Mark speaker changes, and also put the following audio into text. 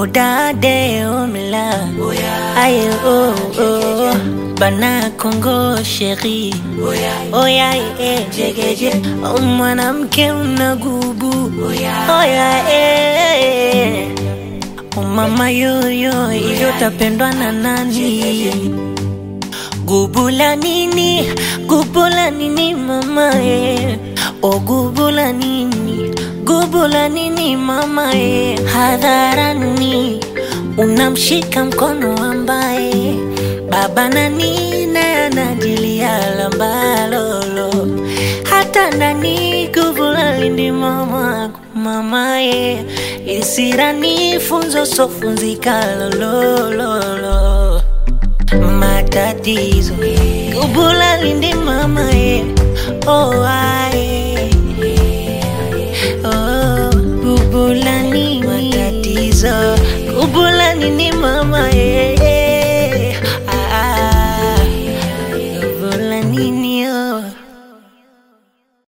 Speaker 1: Odade omila aye oh bana Kongo chérie oya jegeje mwanamke unagubu oya mama yoyo hivyo tapendwa na nani? Gubula nini mama o gubula nini mama hadharani unamshika mkono ambaye baba na nina anajilia lambalolo hata ndani gubula nini mama isirani funzo sofunzika lolo matatizo gubula nini mama oh